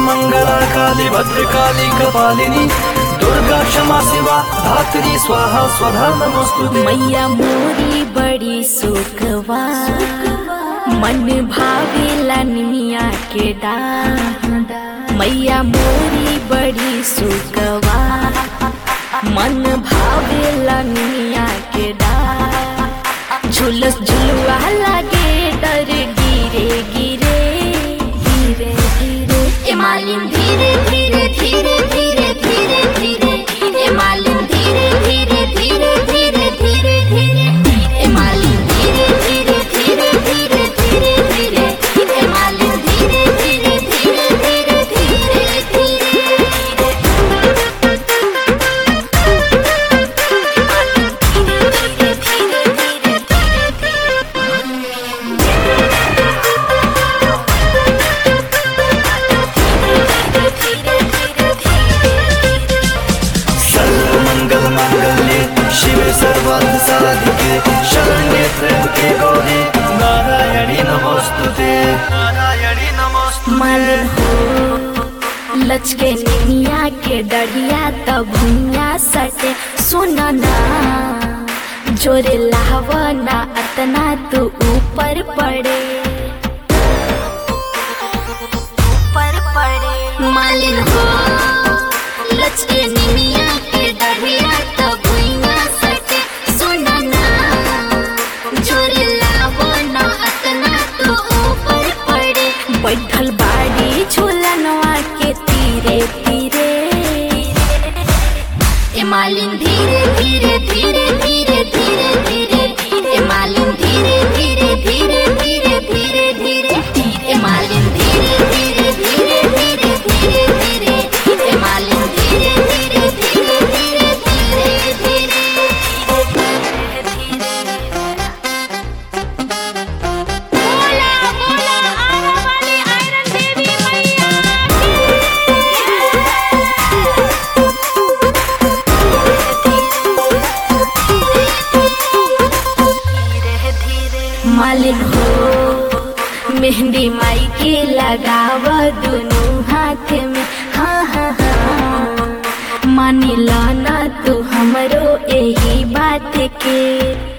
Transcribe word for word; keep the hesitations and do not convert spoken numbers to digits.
मंगला काली भद्रकाली कपालिनी दुर्गा क्षमा शिवा धात्री स्वाहा स्वधा नमोस्तुते। मैया मोरी बड़ी सुखवा मन भावेला निमिया के डाढ़। मैया मोरी बड़ी सुखवा मन भावेला निमिया के डाढ़। झुलस झुलुआ लागे डर गिरे गिरे धीरे धीरे ए मालिन धीरे धीरे धीरे धीरे धीरे धीरे ए मालिन धीरे धीरे धीरे धीरे धीरे धीरे ए मालिन धीरे धीरे धीरे धीरे धीरे धीरे ए मालिन धीरे धीरे धीरे धीरे धीरे धीरे शिवे सर्वार्थ साधिके शरण्ये त्र्यंबके गौरी नारायणी नमोस्तुते नारायणी नमोस्तुते। मालिन हो लचके निमिया के डढ़िया तब भुइया सटे सुना ना जोरे लावना अतना तू ऊपर पड़े ऊपर पड़े। मालिन हो लचके निमिया के डढ़िया तब भुइया सटे सुना ना जोरे लावना अतना तू ऊपर पड़े। बैठल बाड़ी झूलनवा के तीरे तीरे ए मालिन धीरे धीरे धीरे धीरे धीरे धीरे ए मालिन धीरे धीरे धीरे धीरे धीरे धीरे ए मालिन धीरे धीरे धीरे धीरे धीरे धीरे ए मालिन धीरे धीरे धीरे धीरे धीरे धीरे। बोला बोला आने वाली आयरन देवी मैया मालिन हो मेहंदी माई के लगावा दोनों हाथ में हाँ हाँ हाँ मानी लाना तू हमरो यही बात के।